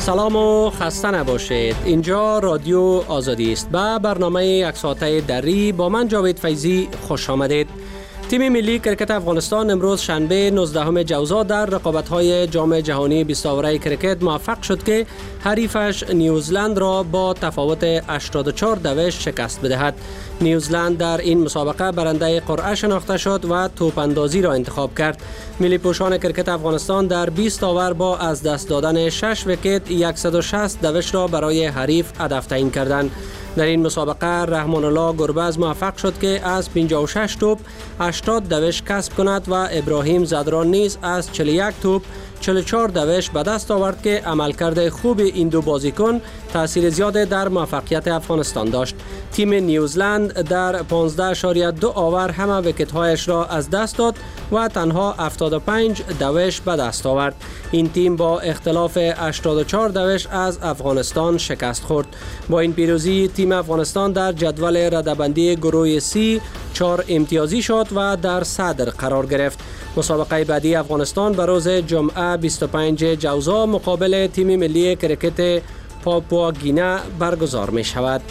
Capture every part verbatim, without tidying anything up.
سلام و خسته نباشید. اینجا رادیو آزادی است. به برنامه یک ساعته دری با من جاوید فیضی خوش آمدید. تیم ملی کرکت افغانستان امروز شنبه نوزدهم جوزا در رقابت‌های جام جهانی بیست اوره کرکت موفق شد که حریفش نیوزلند را با تفاوت هشتاد و چهار دوش شکست بدهد. نیوزلند در این مسابقه برنده قرعه شناخته شد و توپ اندازی را انتخاب کرد. ملی پوشان کرکت افغانستان در بیست اوور با از دست دادن شش ویکت صد و شصت دوش را برای حریف هدف تعیین کردند. در این مسابقه رحمان الله گربز موفق شد که از پنجاه و شش توپ هشتاد دوش کسب کند و ابراهیم زدران نیز از چهل و یک توپ چهل و چهار دوش به دست آورد که عملکرد خوب این دو بازیکن تاثیر زیاد در موفقیت افغانستان داشت. تیم نیوزلند در پانزده اشاریه دو اوور همه ویکت‌هایش را از دست داد و تنها هفتاد و پنج دوش به دست آورد. این تیم با اختلاف هشتاد و چهار دوش از افغانستان شکست خورد. با این پیروزی تیم افغانستان در جدول رده‌بندی گروه سی چهار امتیازی شد و در صدر قرار گرفت. مسابقه بعدی افغانستان به روز جمعه بیست و پنجم جوزا مقابل تیم ملی کرکت پاپوا گینه برگزار می شود.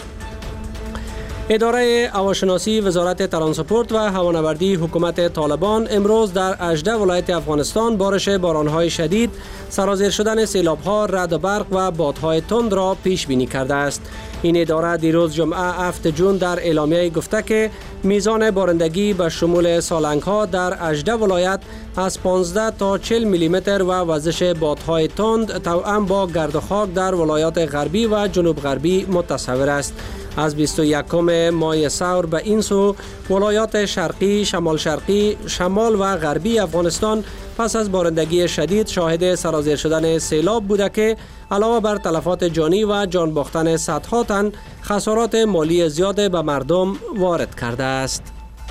اداره هواشناسی وزارت ترانسپورت و هوانوردی حکومت طالبان امروز در هجده ولایت افغانستان بارش بارانهای شدید، سرازیر شدن سیلاب‌ها، رعد و برق و بادهای تند را پیش بینی کرده است. این اداره دیروز جمعه هفتم جون در اعلامیه گفته که میزان بارندگی به شمول سالنگ‌ها در هجده ولایت از پانزده تا چهل میلیمتر و وزش بادهای تند توأم با گرد و خاک در ولایات غربی و جنوب غربی متصور است. از بیست و یکم ماه سور به این سو ولایات شرقی، شمال شرقی، شمال و غربی افغانستان پس از بارندگی شدید شاهد سرازیر شدن سیلاب بوده که علاوه بر تلفات جانی و جان باختن صدها تن خسارات مالی زیاد به مردم وارد کرده است.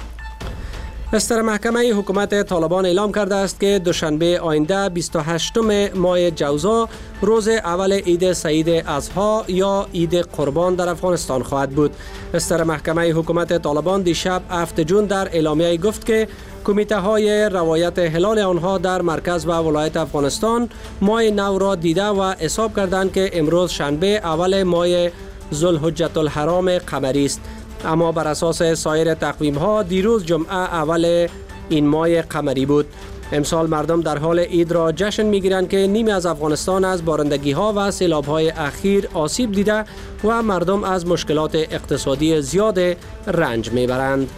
استر محکمه حکومت طالبان اعلام کرده است که دوشنبه آینده بیست و هشتم ماه جوزا روز اول عید سعید اضحی یا عید قربان در افغانستان خواهد بود. استر محکمه حکومت طالبان دیشب هفتم جون در اعلامیه گفت که کمیته های روایت هلال آنها در مرکز و ولایت افغانستان ماه نو را دیده و حساب کردند که امروز شنبه اول ماه ذوالحجة الحرام قمری است. اما بر اساس سایر تقویم ها دیروز جمعه اول این ماه قمری بود. امسال مردم در حال عید را جشن میگیرند که نیمی از افغانستان از بارندگی ها و سیلاب های اخیر آسیب دیده و مردم از مشکلات اقتصادی زیاد رنج میبرند.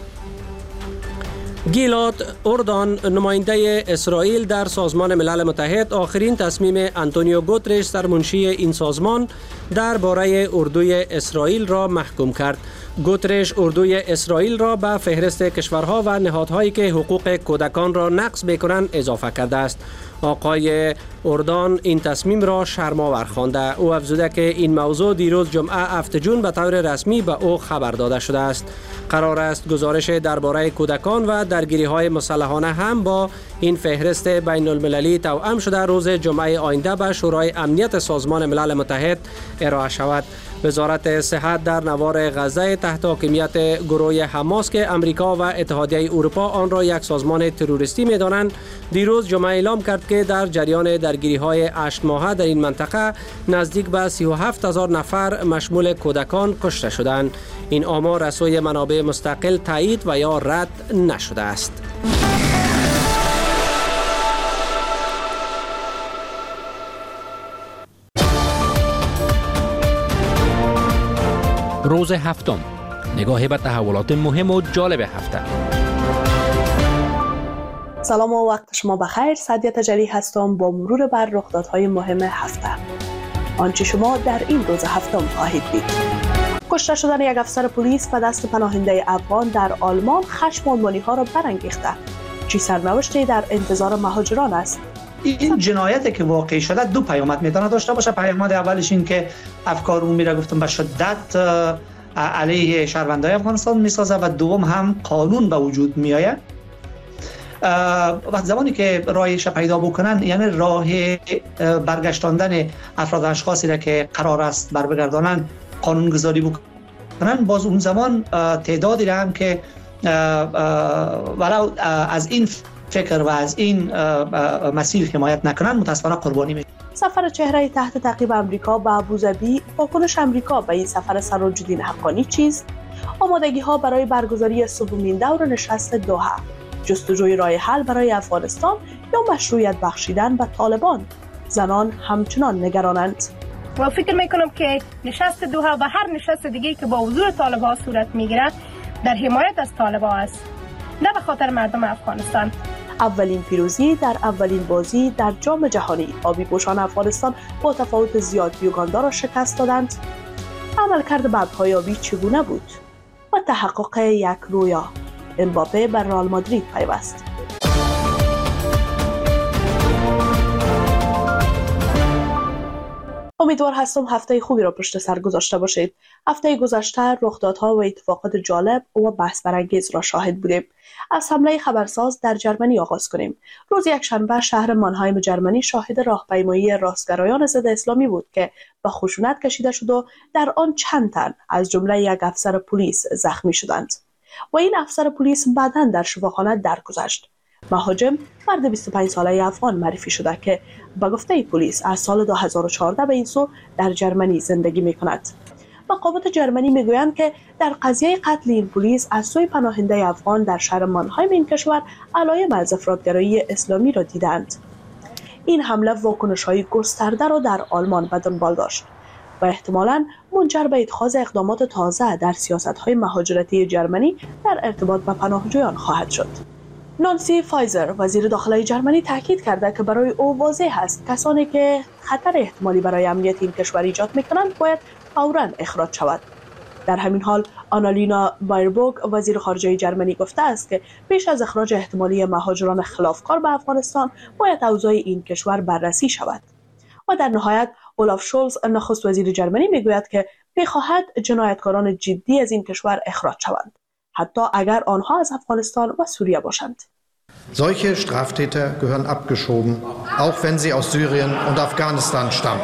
گیلاد اردان، نماینده اسرائیل در سازمان ملل متحد، آخرین تصمیم آنتونیو گوترش سرمنشی این سازمان درباره اردوی اسرائیل را محکوم کرد. گوترش اردوی اسرائیل را به فهرست کشورها و نهادهایی که حقوق کودکان را نقض می‌کنند اضافه کرده است. آقای اردان این تصمیم را شرم‌آور خوانده. او افزوده که این موضوع دیروز جمعه هفتم جون به طور رسمی به او خبر داده شده است. قرار است گزارش درباره کودکان و درگیری‌های مسلحانه هم با این فهرست بین المللی توأم شده روز جمعه آینده به شورای امنیت سازمان ملل متحد ارائه شود. وزارت صحت در نوار غزه تحت حاکمیت گروه حماس که امریکا و اتحادیه اروپا آن را یک سازمان تروریستی می‌دانند، دیروز جمعه اعلام کرد که در جریان درگیری‌های هشت ماهه در این منطقه نزدیک به سی و هفت هزار نفر مشمول کودکان کشته شدند. این آمار از سوی منابع مستقل تایید و یا رد نشده است. روز هفتم، نگاهی به تحولات مهم و جالب هفته. سلام و وقت شما بخیر. سعدیه تجلی هستم با مرور بر رخدادهای مهم هفته. آنچه شما در این روز هفتم خواهید دید: کشته شدن یک افسر پلیس به دست پناهنده افغان در آلمان خشم آلمانی‌ها را برانگیخته. چه سرنوشتی در انتظار مهاجران است؟ این جنایتی که واقع شده دو پیامد میتونه داشته باشه. پیامد اولش این که افکار عمومی را گفتم به شدت علیه شهروندان افغانستان میسازه و دوم هم قانون به وجود میآید. وقت زمانی که راهش پیدا بکنن، یعنی راه برگشتاندن افراد اشخاصی را که قرار است بر بگردانن قانون گذاری بکنن، باز اون زمان تعدادی را هم که ولو از این فکر و از این مسیر حمایت نکنن متاسفانه قربانی میشه. سفر چهره تحت تعقیب امریکا به ابوظبی، واکنش امریکا به این سفر سراج الدین حقانی چیست؟ آمادگی ها برای برگزاری سومین دور نشست دوحه، جستجوی راه حل برای افغانستان یا مشروعیت بخشیدن به طالبان؟ زنان همچنان نگرانند. و فکر میکنم که نشست دوحه و هر نشست دیگه که با حضور طالبان صورت میگیره در حمایت از طالبان است، نه به خاطر مردم افغانستان. اولین پیروزی در اولین بازی در جام جهانی، آبی پوشان افغانستان با تفاوت زیاد یوگاندا را شکست دادند. عملکرد ببرهای آبی چگونه بود؟ و تحقق یک رویا، امباپه بر رئال مادرید پیوست. امیدوار هستم هفته خوبی را پشت سر گذاشته باشید. هفته گذشته رخدادها و اتفاقات جالب و بحث برانگیز را شاهد بودیم. از حمله خبرساز در جرمنی آغاز کنیم. روز یکشنبه شهر مانهایم جرمنی شاهد راهپیمایی راستگرایان ضد اسلامی بود که به خشونت کشیده شد و در آن چند تن از جمله یک افسر پلیس زخمی شدند و این افسر پلیس بعداً در شفاخانه درگذشت. مهاجم مرد بیست و پنج ساله افغان معرفی شده که به گفته پلیس از سال دو هزار و چهارده به این سو در جرمنی زندگی می کند. مقامات جرمنی می گویند که در قضیه قتل این پلیس از سوی پناهنده افغان در شهر مانهایم این کشور علایم از افراطگرایی اسلامی را دیدند. این حمله واکنش‌های گسترده را در آلمان به دنبال داشت و احتمالاً منجر به اتخاذ اقدامات تازه در سیاست‌های مهاجرتی جرمنی در ارتباط با پناهجویان خواهد شد. نانسی فایزر وزیر داخلی جرمنی تاکید کرده که برای او واضح است کسانی که خطر احتمالی برای امنیت این کشور ایجاد می‌کنند باید فوراً اخراج شود. در همین حال آنالینا بایربورگ وزیر خارجه جرمنی گفته است که پیش از اخراج احتمالی مهاجران خلافکار به افغانستان باید اوضاع این کشور بررسی شود. و در نهایت اولاف شولز نخست وزیر جرمنی میگوید که می‌خواهد جنایتکاران جدی از این کشور اخراج شوند، حتی اگر آنها از افغانستان و سوریه باشند. Solche Straftäter gehören abgeschoben, auch wenn sie aus Syrien und Afghanistan stammen.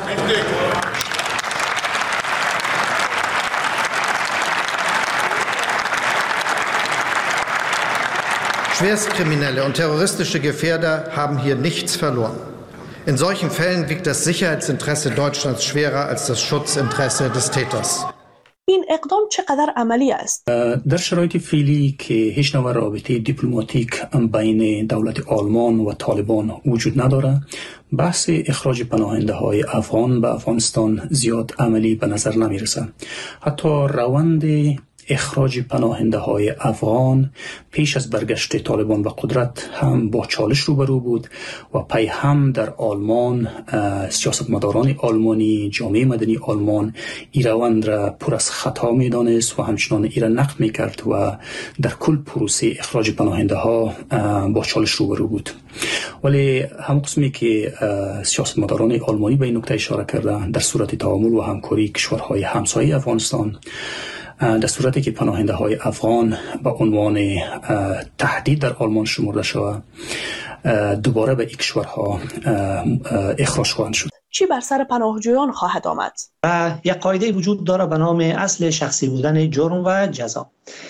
Schwerstkriminelle und terroristische Gefährder haben hier nichts verloren. In solchen Fällen wiegt das Sicherheitsinteresse Deutschlands schwerer als das Schutzinteresse des Täters. این اقدام چقدر عملی است؟ در شرایط فعلی که هیچ نوع رابطه دیپلماتیک بین دولت آلمان و طالبان وجود نداره، بحث اخراج پناهنده های افغان به افغانستان زیاد عملی به نظر نمیرسه. حتی روند اخراج پناهنده های افغان پیش از برگشت طالبان به قدرت هم با چالش روبرو بود و پی هم در آلمان سیاستمداران آلمانی، جامعه مدنی آلمان این روند را پر از خطا می دانست و همچنان این را نقد می کرد و در کل پروسه اخراج پناهنده ها با چالش روبرو بود. ولی هم قسمی که سیاستمداران آلمانی به این نکته اشاره کردند، در صورت تعامل و همکاری کشورهای همسایه افغانستان، در صورتی که پناهنده های افغان به عنوان تهدید در آلمان شمرده شود، دوباره به این کشورها اخراج خواهند شد. چی بر سر پناهجویان خواهد آمد؟ یک قاعده وجود داره به نام اصل شخصی بودن جرم و جزا.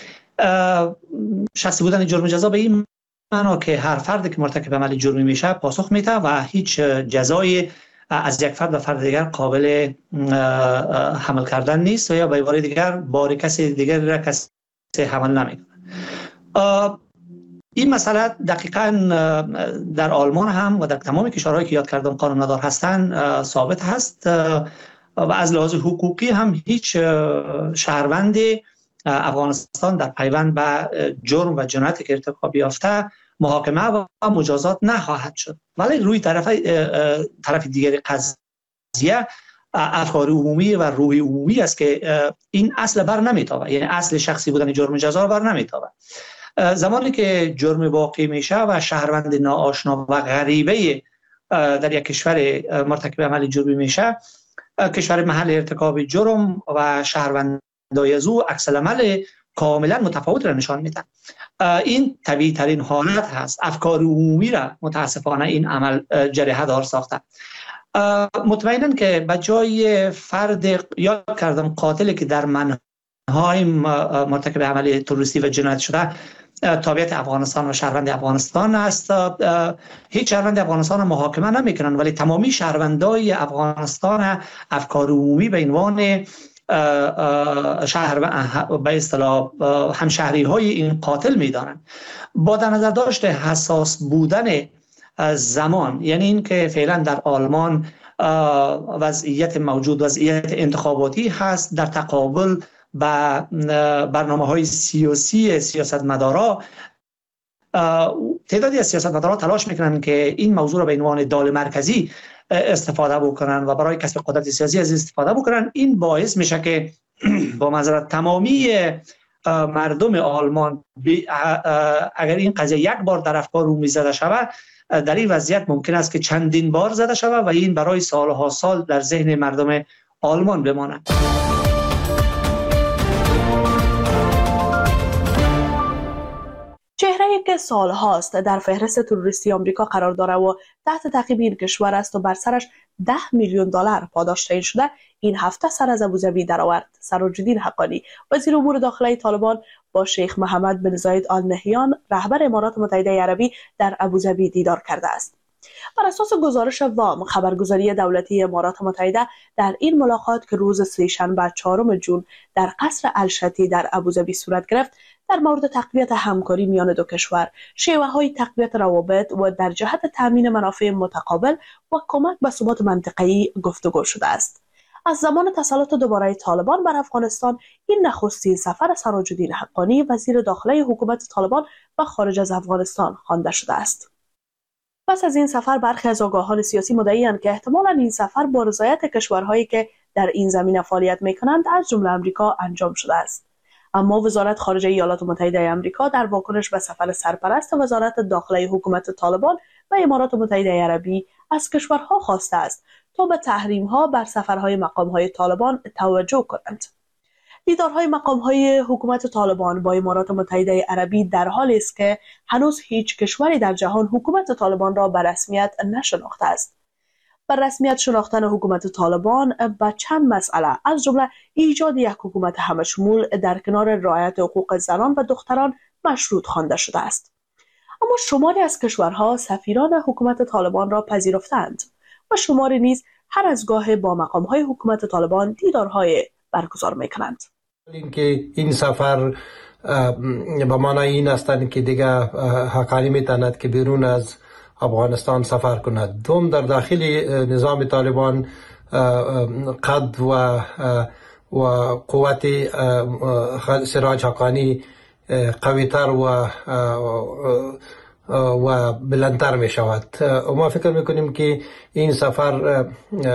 شخصی بودن جرم و جزا به این معنا که هر فردی که مرتکب عمل جرمی میشه پاسخ میده و هیچ جزای از یک فرد به فرد دیگر قابل حمل کردن نیست و یا به عبارت دیگر بار کسی دیگر را کسی حمل نمیکنه. این مسئله دقیقاً در آلمان هم و در تمام کشورهایی که یاد کردم قانون ندار هستند ثابت هست و از لحاظ حقوقی هم هیچ شهروند افغانستان در پیوند به جرم و جنایتی که ارتکاب یافته محاکمه و مجازات نخواهد شد. ولی روی طرف طرف دیگر قضیه افکار عمومی و روح عمومی است که این اصل بر نمیتابه، یعنی اصل شخصی بودن جرم جزا بر نمیتابه. زمانی که جرم واقع میشه و شهروند ناآشنا و غریبه در یک کشور مرتکب عمل جرمی میشه، کشور محل ارتکاب جرم و شهروندای از او عکس العمل کاملا متفاوت را نشان میدن. این طبیعی ترین حالت هست. افکار عمومی را متاسفانه این عمل جریحه دار ساخته. مطمئناً که به جای فرد یاد کردم قاتلی که در منهای مرتکب عمل تروریستی و جنایت شده تابعیت افغانستان و شهروند افغانستان است. هیچ شهروند افغانستان محاکمه نمیکنن، ولی تمامی شهروندای افغانستان افکار عمومی به عنوان شهر به اصطلاح همشهری های این قاتل میدانند. با در نظر داشت حساس بودن زمان، یعنی این که فعلا در آلمان وضعیت موجود وضعیت انتخاباتی هست، در تقابل با برنامه های سیاسی سیاستمدارا، تعدادی از سیاستمدارا تلاش میکنن که این موضوع را به عنوان دال مرکزی استفاده بکنن و برای کسب قدرت سیاسی از استفاده بکنن. این باعث میشه که با معذرت تمامی مردم آلمان اگر این قضیه یک بار در افکار عمومی زده شود، در این وضعیت ممکن است که چندین بار زده شود و این برای سالها سال در ذهن مردم آلمان بماند. چهره‌ای که سالهاست در فهرست تروریستی آمریکا قرار دارد و تحت تعقیب این کشور است و بر سرش ده میلیون دلار پاداش تعیین شده، این هفته سر از ابوظبی درآورد. سراج الدین حقانی وزیر امور داخلی طالبان با شیخ محمد بن زاید آل نهیان رهبر امارات متحده عربی در ابوظبی دیدار کرده است. بر اساس گزارش وام خبرگزاری دولتی امارات متحده، در این ملاقات که روز سه‌شنبه چهارم ژوئن در قصر الشتی در ابوظبی صورت گرفت، در مورد تقویت همکاری میان دو کشور، شیوه‌های تقویت روابط و در جهت تامین منافع متقابل و کمک به ثبات منطقه‌ای گفتگو شده است. از زمان تسلط دوباره طالبان بر افغانستان، این نخستین سفر سراج الدین حقانی وزیر داخلی حکومت طالبان به خارج از افغانستان خوانده شده است. پس از این سفر برخی از آگاهان سیاسی مدعی‌اند که احتمالاً این سفر با رضایت کشورهایی که در این زمینه فعالیت می‌کنند از جمله آمریکا انجام شده است. اما وزارت خارجه ایالات متحده آمریکا در واکنش به سفر سرپرست وزارت داخلی حکومت طالبان و امارات متحده عربی از کشورها خواسته است تا به تحریم‌ها بر سفرهای مقام‌های طالبان توجه کنند. دیدارهای مقام‌های حکومت طالبان با امارات متحده عربی در حالی است که هنوز هیچ کشوری در جهان حکومت طالبان را به رسمیت نشناخته است. بر رسمیت شناختن حکومت طالبان به چند مسئله از جمله ایجاد یک حکومت همشمول در کنار رعایت حقوق زنان و دختران مشروط خوانده شده است. اما شماری از کشورها سفیران حکومت طالبان را پذیرفتند و شماری نیز هر از گاه با مقام‌های حکومت طالبان دیدارهای برگزار می‌کنند. اینکه این سفر به معنای این است که دیگه حقانی می‌تواند که بیرون از افغانستان سفر کند. دوم، در داخل نظام طالبان قد و و قوت سراج حقانی قوی‌تر و و بلندتر می شود. ما فکر میکنیم که این سفر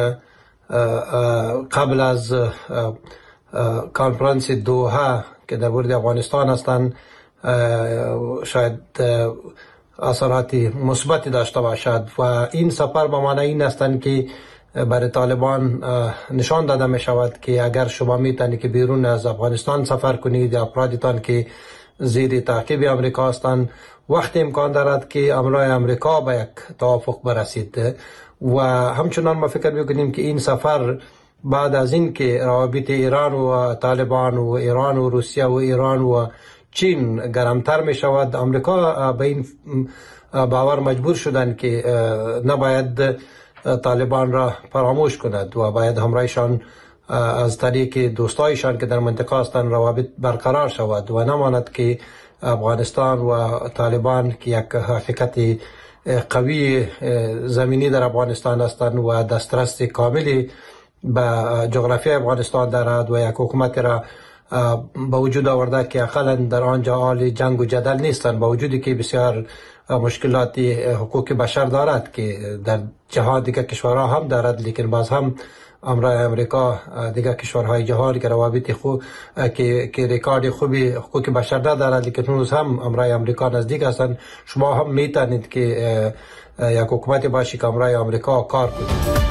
قبل از کنفرانس دوحه که در مورد افغانستان هستند شاید اثرات مثبتی داشته باشد و این سفر به معنی این هستند که برای طالبان نشان داده می شود که اگر شما میتونید که بیرون از افغانستان سفر کنید یا افرادتان که زیر تعقیب امریکا هستند، وقت امکان دارد که امرای امریکا به یک توافق برسید و همچنان ما فکر میکنیم که این سفر بعد از این که روابط ایران و طالبان و ایران و روسیه و ایران و چین گرمتر می شود، امریکا به این باور مجبور شدند که نباید طالبان را فراموش کند و باید همراهشان از طریق دوستایشان که در منطقه هستند روابط برقرار شود و نماند که افغانستان و طالبان که یک حقیقت قوی زمینی در افغانستان هستند و دسترس کاملی به جغرافی افغانستان دارد و یک حکومت را با وجود آورده که اقلا در آنجا حال جنگ و جدل نیستند، با وجودی که بسیار مشکلات حقوق بشر دارد که در جهان دیگر کشورها هم دارد، لیکن باز هم امرای امریکا دیگر کشورهای جهان که روابط خوب که که رکورد خوبی حقوق بشر دارد، لیکن هنوز هم امرای امریکا نزدیک هستند. شما هم میتونید که یک حکومت باشی که امرای امریکا کار کنید.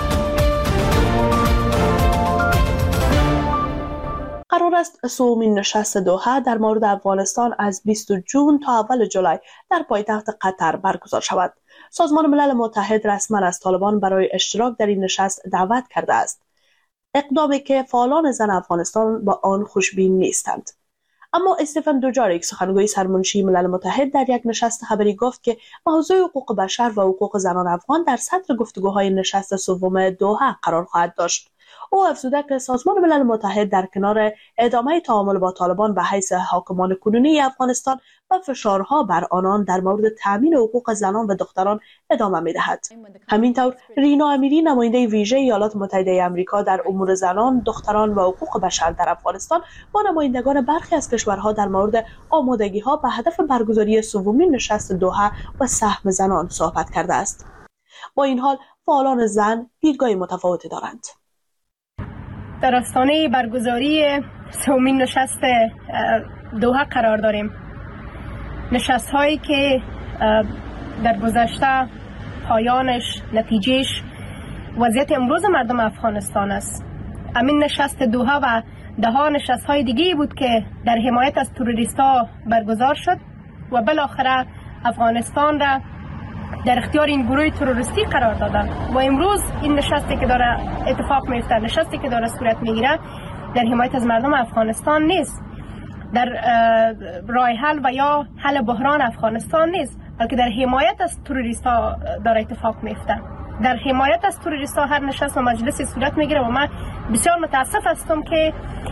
قرار است سومین نشست دوحه در مورد افغانستان از بیستم ژوئن تا اول جولای در پایتخت قطر برگزار شود. سازمان ملل متحد رسما از طالبان برای اشتراک در این نشست دعوت کرده است، اقدامی که فعالان زن افغانستان با آن خوشبین نیستند. اما استفن دوجاریک سخنگوی سرمنشی ملل متحد در یک نشست خبری گفت که موضوع حقوق بشر و حقوق زنان افغان در سطر گفتگوهای نشست سوم دوحه قرار خواهد داشت. او افزوده که سازمان ملل متحد در کنار ادامه تعامل با طالبان به حیث حاکمان کنونی افغانستان و فشارها بر آنان در مورد تامین حقوق زنان و دختران ادامه می‌دهد. همینطور رینا امیری نماینده ویژه ایالات متحده آمریکا در امور زنان، دختران و حقوق بشر در افغانستان با نمایندگان برخی از کشورها در مورد آمادگی‌ها به هدف برگزاری سومین نشست دوحه و سهم زنان صحبت کرده است. با این حال فعالان زن دیدگاه متفاوتی دارند. در آستانه برگزاری سومین نشست دوحه قرار داریم. نشست هایی که در گذشته پایانش، نتیجهش وضعیت امروز مردم افغانستان است. همین نشست دوحه و ده ها نشست های دیگه بود که در حمایت از تروریست ها برگزار شد و بالاخره افغانستان را در اختیار این گروه تروریستی قرار دادن و امروز این نشستی که داره اتفاق میفته، نشستی که داره صورت میگیره در حمایت از مردم افغانستان نیست، در راه حل و یا حل بحران افغانستان نیست، بلکه در حمایت از تروریست ها داره اتفاق میفته. در حمایت از تروریست ها هر نشست و مجلسی صورت میگیره و من بسیار متاسف هستم که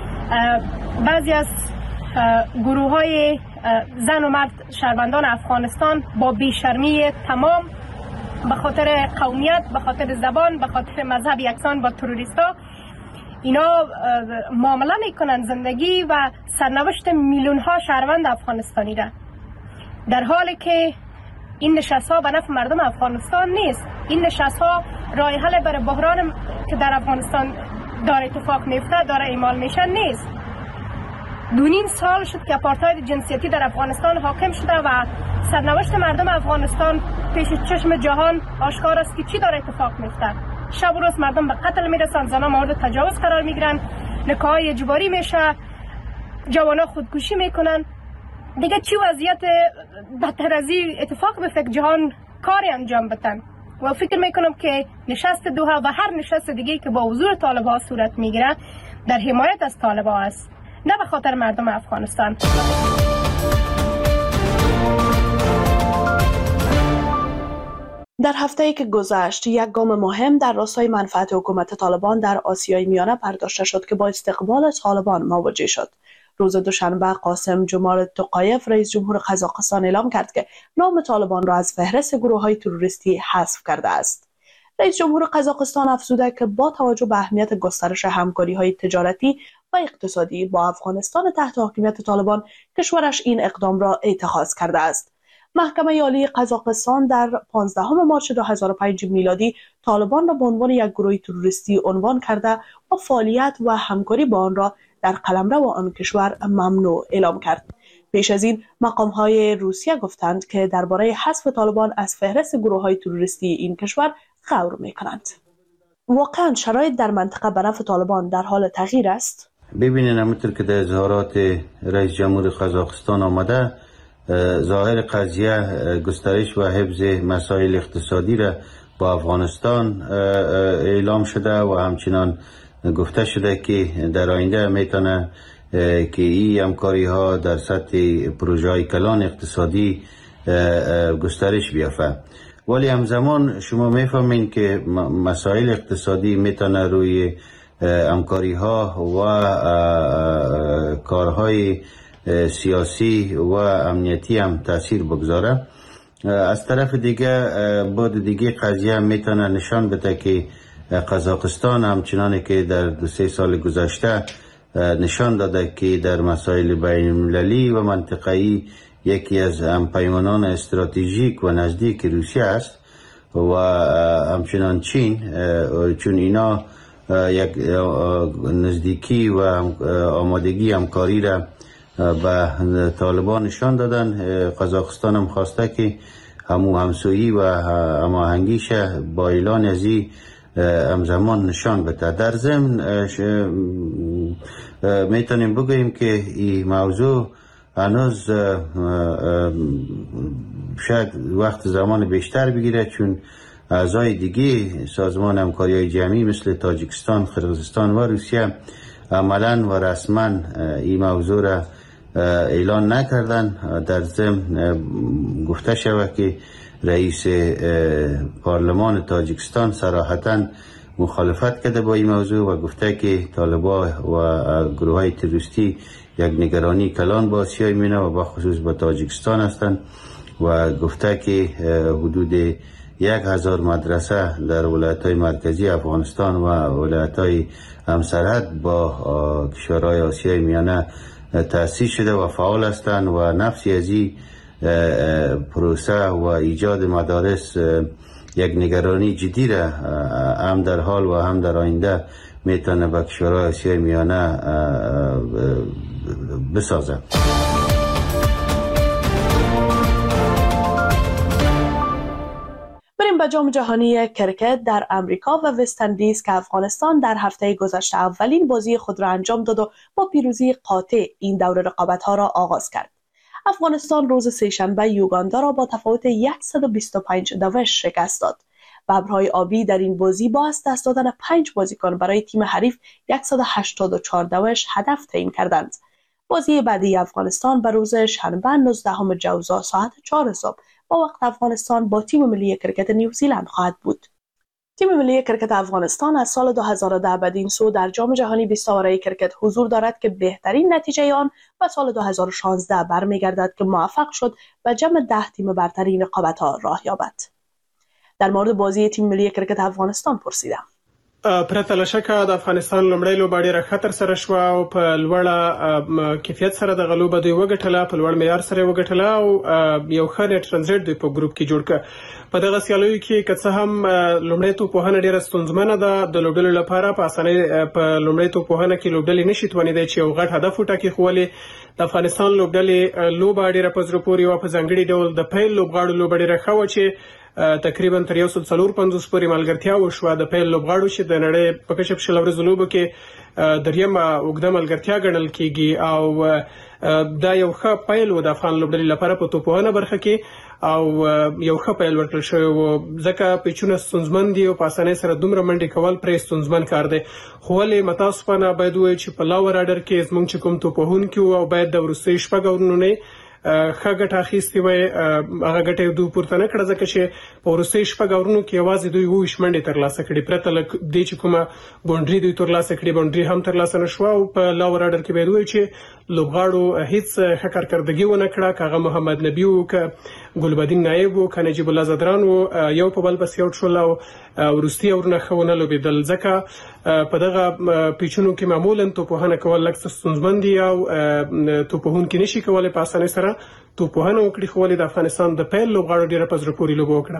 بعضی از گروه های زن و مرد شهروندان افغانستان با بیشرمی تمام به خاطر قومیت، به خاطر زبان، به خاطر مذهب یکسان با تروریستا اینا معامله میکنن زندگی و سرنوشت میلیون ها شهروند افغانستانی را، در حالی که این نشست ها به نفع مردم افغانستان نیست. این نشست ها راه حل برای بحران که در افغانستان داره اتفاق میفته، داره اعمال میشه نیست. دونیم سال شد که آپارتاید جنسیتی در افغانستان حاکم شده و سرنوشت مردم افغانستان پیش چشم جهان آشکار است که چی داره اتفاق میفته. شب و روز مردم به قتل میرسن، زنان مورد تجاوز قرار میگیرن، نکاح اجباری میشه، جوانا خودکشی میکنن. دیگه چی وضعیت بدتر از این اتفاق بیفته که جهان کاری انجام بدن. و فکر میکنم که نشست دوحه و هر نشست دیگه که با حضور طالبان صورت میگیره در حمایت از طالبان است، نه به خاطر مردم افغانستان. در هفته‌ای که گذشت یک گام مهم در راستای منفعت حکومت طالبان در آسیای میانه برداشته شد که با استقبال طالبان مواجه شد. روز دوشنبه قاسم جمال توقایف رئیس جمهور قزاقستان اعلام کرد که نام طالبان را از فهرست گروه‌های تروریستی حذف کرده است. رئیس جمهور قزاقستان افزوده که با توجه به اهمیت گسترش همکاری‌های تجارتی و اقتصادی با افغانستان تحت حاکمیت طالبان، کشورش این اقدام را اتخاذ کرده است. محکمه عالی قزاقستان در پانزدهم مارس دو هزار و پنج میلادی طالبان را به عنوان یک گروه تروریستی عنوان کرده و فعالیت و همکاری با آن را در قلمرو آن کشور ممنوع اعلام کرد. پیش از این مقام‌های روسیه گفتند که درباره حذف طالبان از فهرست گروه‌های تروریستی این کشور غور می‌کنند. واقعاً شرایط در منطقه به نفع طالبان در حال تغییر است؟ ببینید همونطور که در اظهارات رئیس جمهور قزاقستان آمده، ظاهر قضیه گسترش و حفظ مسائل اقتصادی را با افغانستان اعلام شده و همچنان گفته شده که در آینده میتونه که این همکاری ها در سطح پروژه های کلان اقتصادی گسترش بیافته. ولی همزمان شما میفهمین که مسائل اقتصادی میتونه روی همکاری ها و کارهای سیاسی و امنیتی هم تاثیر بگذاره. از طرف دیگه بعد دیگه قضیه میتونه نشان بده که قزاقستان همچنان که در دو سه سال گذشته نشان داده که در مسائل بین المللی و منطقه‌ای یکی از همپیمانان استراتژیک و نزدیک روسیه است و همچنان چین، چون اینا یک نزدیکی و آمادگی همکاری را به طالبان نشان دادن. قزاقستان هم خواسته که همو همسویی و هماهنگیش با اعلان از این همزمان نشان بده. در ضمن میتونیم بگوییم که این موضوع هنوز شاید وقت زمان بیشتر بگیره، چون اعضای دیگه سازمان همکاری جمعی مثل تاجیکستان، قرقیزستان و روسیه عملا و رسما این موضوع را اعلان نکردن. در ضمن گفته شود که رئیس پارلمان تاجیکستان صراحتاً مخالفت کرده با این موضوع و گفته که طالبان و گروه های تروریستی یک نگرانی کلان با آسیای میانه و با خصوص با تاجیکستان هستند و گفته که حدود یک هزار مدرسه در ولایت های مرکزی افغانستان و ولایت های همسرحد با کشورهای آسیای میانه تأسیس شده و فعال هستند و نفسی از این پروسه و ایجاد مدارس یک نگرانی جدی را هم در حال و هم در آینده میتونه به کشورهای آسیای میانه بسازه. بریم به جام جهانی کرکت در امریکا و وست اندیز که افغانستان در هفته گذشته اولین بازی خود را انجام داد و با پیروزی قاطع این دور رقابت‌ها را آغاز کرد. افغانستان روز سه‌شنبه یوگاندا را با تفاوت صد و بیست و پنج دوش شکست داد. ببرهای آبی در این بازی با از دست دادن پنج بازیکن برای تیم حریف صد و هشتاد و چهار دوش هدف تعیین کردند. بازی بعدی افغانستان به روز شنبه نوزدهم جوزا ساعت چهار صبح با وقت افغانستان با تیم ملی کرکت نیوزیلند خواهد بود. تیم ملی کرکت افغانستان از سال دو هزار و ده بدین سو در جام جهانی بیست آوره کرکت حضور دارد که بهترین نتیجه آن به سال دو هزار و شانزده برمیگردد که موفق شد به جمع ده تیم برترین رقابت‌ها راه یابد. در مورد بازی تیم ملی کرکت افغانستان پرسیدم. پرته له شکه د افغانستان لومړی لوبه ډېره ښه ترسره شوه او په لوړه کیفیت سره دغه لوبه دوی وګټله، په لوړ معیار سره یې وګټله او یو ښه نیټ رن ریټ دوی په ګروپ کې جوړ کړه. په دغه سیالیو کې که څه هم لومړی توپوهنه ډېره ستونزمنه ده د لوبډلو لپاره، په اسانۍ په لومړی توپوهنه کې لوبډلې نشي توانېدی چې یو غټ هدف وټاکي، خو ولې د افغانستان لوبډلې لوبه ډېره په زړه پورې وه. په ځانګړي ډول د پیل لوبغاړو لوبه ډېره ښه وه چې تقریبا تر یو سل څلور پنځوس پورې ملګرتیا وشوه د پیل لوبغاړو چې د نړۍ په کچه په شل ورځو لوبو کې دریمه اوږده ملګرتیا ګڼل کیږي او دا یو ښه پیل و د افغان لوبډلې لپاره په توپوهنه برخه کې او یو ښه پیل ورکړل شوی و، ځکه پیچونه ستونزمن دي او په اسانۍ سره دومره منډې کول پرې ستونزمن کار دی. خو ولې متاسفانه باید ووایو چې په لاور اډر کې زموږ چې کوم توپوهونکي وو او باید د وروستیو شپږ اورونو نه ښه ګټه اخیستې وای، هغه ګټه یې دوی پورته نه کړه ځکه چې په وروستیو شپږ اورونو کې یوازې دوی اوویشت منډې ترلاسه کړې، پرته له دې چې کومه باونډري دوی ترلاسه کړې باونډري هم ترلاسه نه شوه. او په لاور اډر کې باید ووایو چې لوبغاړو هیڅ ښه کارکردګي ونه کړه، که هغه محمد نبي و، که ګلبدین نایب و، که نجیب الله زدران و، یو په بل پسې آوټ شول او وروستي اورونه ښه ونه لوبېدل. ځکه په دغه پیچونو کې معمولا توپوهنه کول لږ څه ستونزمن دي او توپوهونکي نشي کولی په اسانۍ سره توپوهنه وکړي، خو ولې د افغانستان د پیل لوبغاړو ډېره په زړه پورې لوبه وکړه.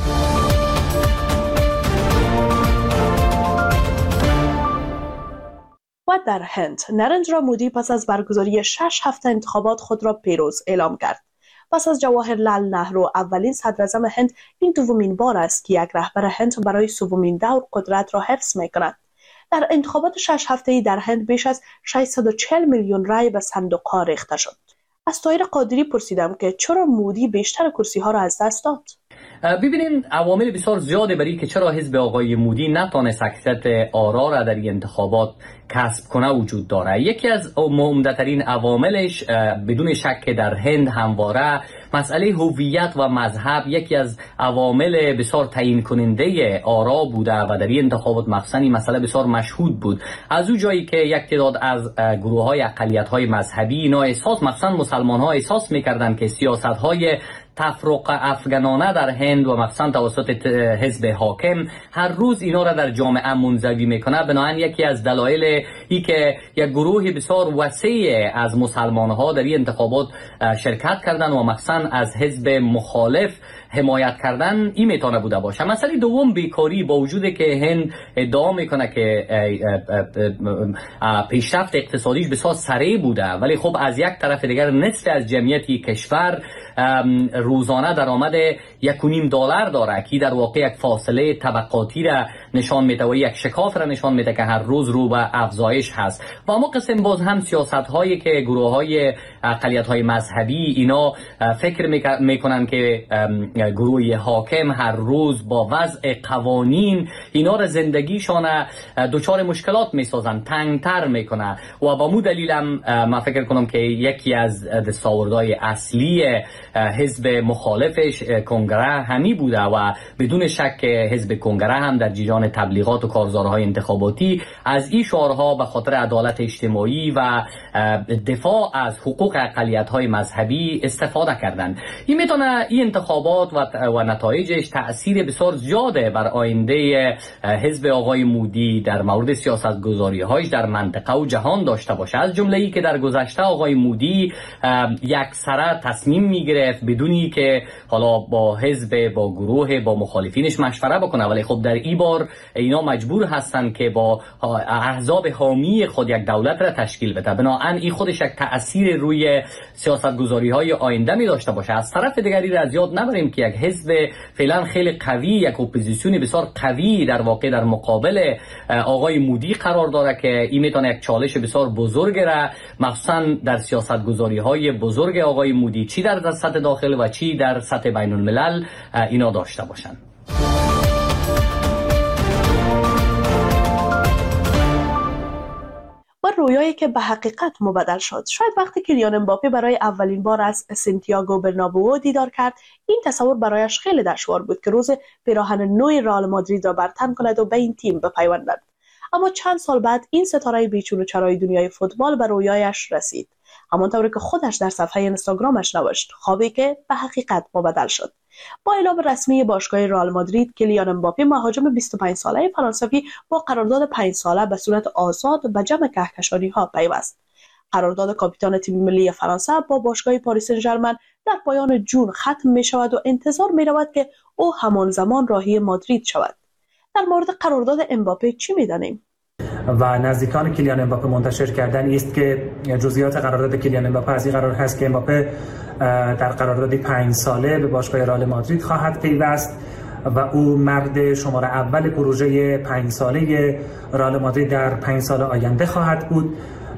و در هند نریندرا مودی پس از برگزاری شش هفته انتخابات خود را پیروز اعلام کرد. پس از جواهرلال نهرو اولین صدراعظم هند، این دومین بار است که یک رهبر هند برای سومین دور قدرت را حفظ می‌کند. در انتخابات شش هفته‌ای در هند بیش از ششصد و چهل میلیون رای به صندوق‌ها ریخته شد. از طاهر قادری پرسیدم که چرا مودی بیشتر کرسی‌ها را از دست داد؟ ببینید عوامل بسیار زیاده برای که چرا حزب آقای مودی نتونست اکثریت آرا را در این انتخابات کسب کنه وجود داره. یکی از عمده‌ترین عواملش بدون شک در هند همواره مسئله هویت و مذهب یکی از عوامل بسیار تعیین کننده آرا بوده و در این انتخابات مخصوصا این مسئله بسیار مشهود بود. از اون جایی که یک تعداد از گروه‌های اقلیت‌های مذهبی اینا احساس مخصوصا مسلمان‌ها احساس می‌کردند که سیاست‌های تفرق افغانانه در هند و مخصوصا توسط حزب حاکم هر روز اینا را در جامعه منزوی میکنه، بنابراین یکی از دلایل ای که یک گروه بسیار وسیع از مسلمان ها در این انتخابات شرکت کردن و مخصوصا از حزب مخالف حمایت کردن این میتونه بوده باشه. مسئله دوم بیکاری، با وجود که هند ادعا میکنه که پیشرفت اقتصادیش بسیار سریع بوده، ولی خب از یک طرف دیگر نصف از جمعیت کشور روزانه درآمد یک و نیم دلار داره که در واقع یک فاصله طبقاتی را نشان میده و یک شکاف را نشان میده که هر روز رو به افزایش هست. و اما قسم باز هم سیاست هایی که گروه های اقلیت های مذهبی اینا فکر میکنن که گروه حاکم هر روز با وضع قوانین اینا را زندگیشان دچار مشکلات میسازن، تنگتر میکنه و با مو دلیلم من فکر کنم که یکی از دستاوردهای اصلی حزب مخالفش کنگره همی بوده و بدون شک حزب کنگره هم در جریان تبلیغات و کارزارهای انتخاباتی از این شعارها به خاطر عدالت اجتماعی و دفاع از حقوق اقلیت‌های مذهبی استفاده کردند. این میتونه این انتخابات و, و نتایجش تأثیر بسیار زیاده بر آینده حزب آقای مودی در مورد سیاست‌گذاری‌هایش در منطقه و جهان داشته باشه. از جمله ای که در گذشته آقای مودی یک سره تصمیم میگرفت بدونی که حالا با حزب، با گروه، با مخالفینش مشوره بکنه، ولی خب در این بار اینا مجبور هستن که با احزاب حامی خود یک دولت را تشکیل بده. بنابراین این خودش یک تأثیر روی سیاست‌گذاری‌های آینده می داشته باشه. از طرف دیگری را از یاد نبریم که یک حزب فعلا خیلی قوی، یک اپوزیسیون بسیار قوی در واقع در مقابل آقای مودی قرار داره که این میتونه یک چالش بسیار بزرگ را مخصوصا در سیاست‌گذاری‌های بزرگ آقای مودی چی در سطح داخل و چی در سطح بین الملل اینا داشته باشن. و رویایی که به حقیقت مبدل شد. شاید وقتی کیلیان امباپه برای اولین بار از سانتیاگو برنابئو دیدار کرد، این تصور برایش خیلی دشوار بود که روز پیراهن نو رئال مادرید را برتن کند و به این تیم بپیوندد. اما چند سال بعد این ستاره بیچون و چرای دنیای فوتبال به رویایش رسید. همانطور که خودش در صفحه اینستاگرامش نوشت، خوابی که به حقیقت مبدل شد. با اعلام رسمی باشگاه رئال مادرید، کیلیان امباپه مهاجم بیست و پنج ساله فرانسوی با قرارداد پنج ساله به صورت آزاد به جمع کهکشانی‌ها پیوست. قرارداد کاپیتان تیم ملی فرانسه با باشگاه پاریس سن ژرمن در پایان جون ختم می شود و انتظار می رود که او همان زمان راهی مادرید شود. در مورد قرارداد امباپه چی می دانیم؟ و نزدیکان کیلیان امباپه منتشر کردن است که جزئیات قرارداد کیلیان امباپه از این قرار هست که امباپه در قراردادی پنج ساله به باشگاه رئال مادرید خواهد پیوست و او مرد شماره اول پروژه پنج ساله رئال مادرید در پنج سال آینده خواهد بود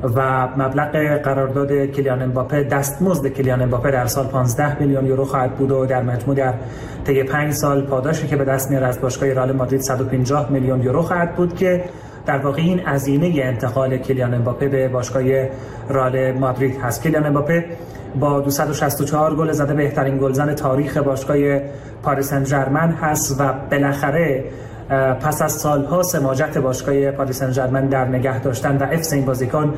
و مبلغ قرارداد کیلیان امباپه، دستمزد کیلیان امباپه در سال پانزده میلیون یورو خواهد بود و در مجموع در طی پنج سال پاداشی که به دست میاره از باشگاه رئال مادرید صد و پنجاه میلیون یورو خواهد بود که در واقع این هزینه انتقال کیلیان امباپه به باشگاه رئال مادرید هست. کیلیان امباپه با دویست و شصت و چهار گل زده بهترین گلزن تاریخ باشگاه پاریس سن ژرمن هست و بالاخره پس از سالها سماجت باشگاه پاریس سن ژرمن در نگه داشتن و حفظ این بازیکن،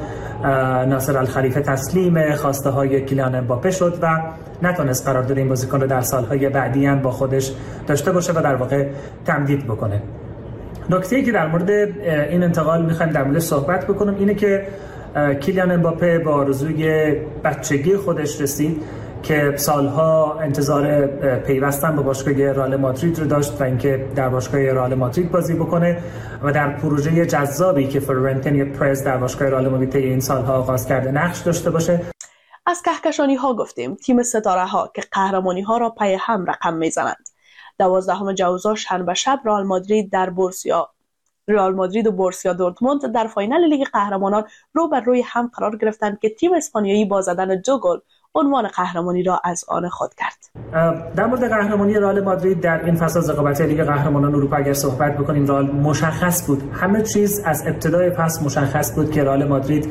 ناصر الخلیفه تسلیم خواسته های کیلیان امباپه شد و نتونست قرارداد این بازیکن رو در سالهای بعدی هم با خودش داشته باشه و در واقع تمدید بکنه. نکته‌ای که در مورد این انتقال می‌خوایم در مورد صحبت بکنم اینه که کیلیان امباپه با آرزوی بچگی خودش رسید که سالها انتظار پیوستن به باشگاه رئال مادرید رو داشت و اینکه در باشگاه رئال مادرید بازی بکنه و در پروژه جذابی که فلورنتینو پرز در باشگاه رئال مادرید این سالها آغاز کرده نقش داشته باشه. از کهکشانی ها گفتیم، تیم ستاره ها که قهرمانی ها را پی هم رقم میزنند. دوازدهم جوزا شنبه شب رئال مادرید در بورسیا رئال مادرید و بورسیا دورتموند در فاینال لیگ قهرمانان رو بر روی هم قرار گرفتند که تیم اسپانیایی با زدن دو گل عنوان قهرمانی را از آن خود کرد. در مورد قهرمانی رئال مادرید در این فصل از رقابت لیگ قهرمانان اروپا اگر صحبت بکنیم، رئال مشخص بود، همه چیز از ابتدای فصل مشخص بود که رئال مادرید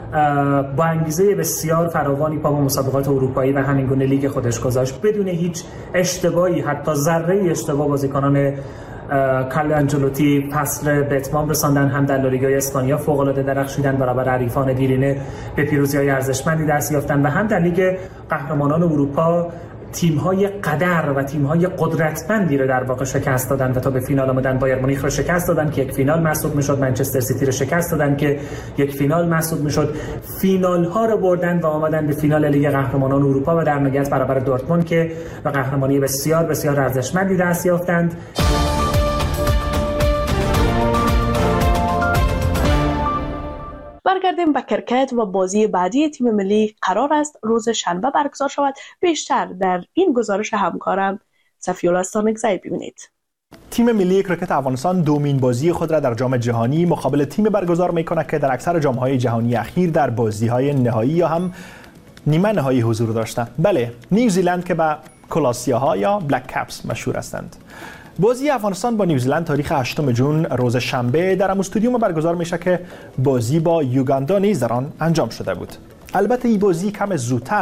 با انگیزه بسیار فراوانی پا به مسابقات اروپایی و همین گونه لیگ خودش گذاشت بدون هیچ اشتباهی، حتی ذره اشتباه بازیکنان کارلو آنچلوتی فصل به اتمام رساندن، هم در لالیگای اسپانیا فوق‌العاده درخشیدن، برابر حریفان دیرینه به پیروزی‌های ارزشمندی دست یافتن و هم در لیگ قهرمانان اروپا تیم‌های قدر و تیم‌های قدرتمندی رو در واقع شکست دادن و تا به فینال آمدن. بایر مونیخ رو شکست دادن که یک فینال محسوب می‌شد، منچستر سیتی رو شکست دادن که یک فینال محسوب می‌شد، فینال‌ها رو بردن و آمدن به فینال لیگ قهرمانان اروپا و در نهایت برابر دورتموند که به قهرمانی بسیار بسیار ارزشمندی دست یافتند. برگردیم به کرکت و بازی بعدی تیم ملی قرار است روز شنبه برگزار شود. بیشتر در این گزارش همکارم صفی‌الله استانکزی ببینید. تیم ملی کرکت افغانستان دومین بازی خود را در جام جهانی مقابل تیم برگزار می‌کند که در اکثر جام‌های جهانی اخیر در بازی‌های نهایی یا هم نیمه نهایی حضور داشته. بله، نیوزیلند که به کلاسیاها یا بلک کپس مشهور هستند. بازی افغانستان با نیوزیلند تاریخ هشتم ژوئن روز شنبه در استادیوم برگزار میشه که بازی با یوگاندا نیز در آن انجام شده بود. البته این بازی کم زودتر